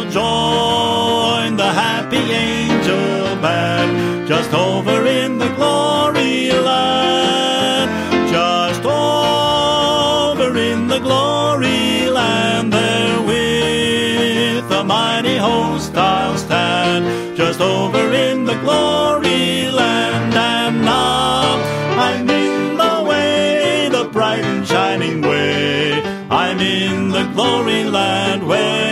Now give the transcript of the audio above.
I'll join the happy angel band just over in the glory land. Just over in the glory land, there with a mighty host I'll stand. Just over in the glory land, and now I'm in the way, the bright and shining way. I'm in the glory land way.